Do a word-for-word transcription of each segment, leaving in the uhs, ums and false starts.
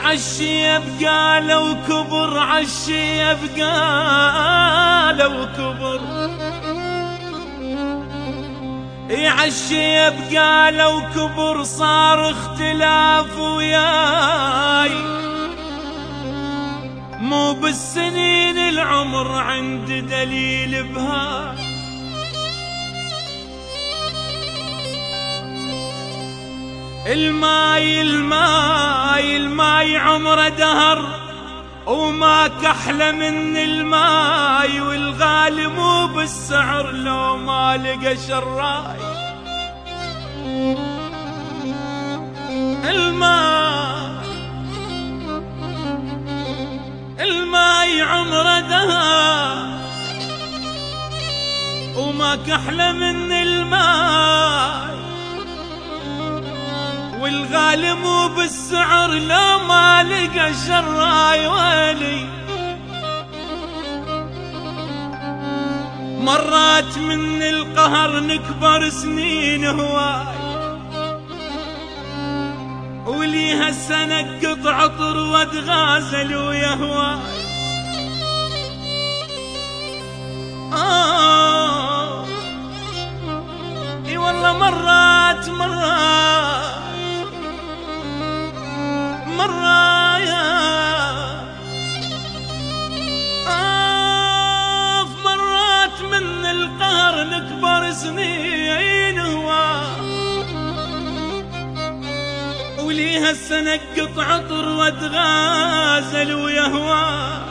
عالشيب قالوا كبر، عالشيب قالوا كبر، عالشيب قالوا كبر، صار اختلاف وياي، مو بالسنين العمر عند دليل بهاي. الماي الماي الماي عمره دهر، وما كحله من الماي، والغالي مو بالسعر لو ما لقى شراي. الماي الماي عمره دهر، وما كحله من الماي، والغالي مو بالسعر لو ما لقى شراي. ويلي مرات من القهر نكبر سنين هواي، وليها السنة قطع عطر واتغازل ويا هواي. آه اي والله مرات مرات مرايا آه مرات من القهر نكبر سنين هوا، وليها السنة قطع عطر واتغازل ويا هواي.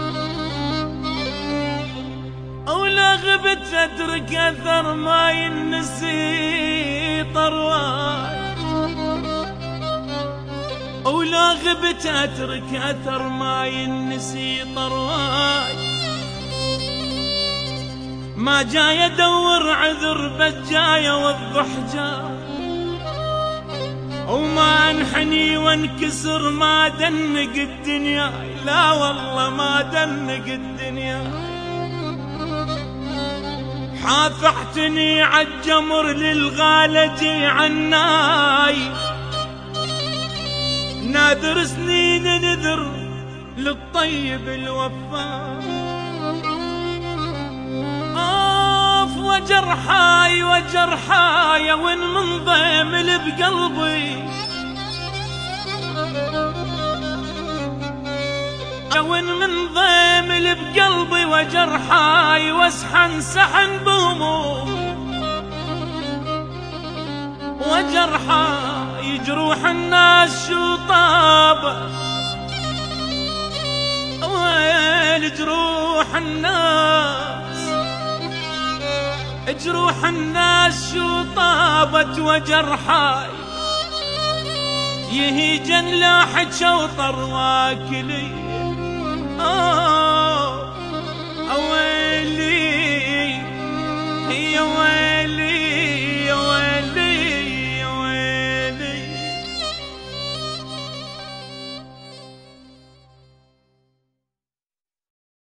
أولا غبت أترك أثر ما ينسي طرواي، ولا غبت أترك أثر ما ينسي طرواي. ما جاي أدور عذر بس جاي أوضح جاي، وما انحني وانكسر ما دنق الدنيا، لا والله ما دنق الدنيا. حافحتني عالجمر للغالجي عناي، ناذر سنين نذر للطيب الوفاء. آف وجرحاي وجرحاي وين من ضيمل بقلبي، وين من ضيمل بقلبي وجرحاي، واسحن سحن بهمومي وجرحاي. جروح الناس شو طابة، ويل جروح الناس، جروح الناس شو طابت وجرحاي. يهيجن لاحد شوطر واكلي، آه ويلي هي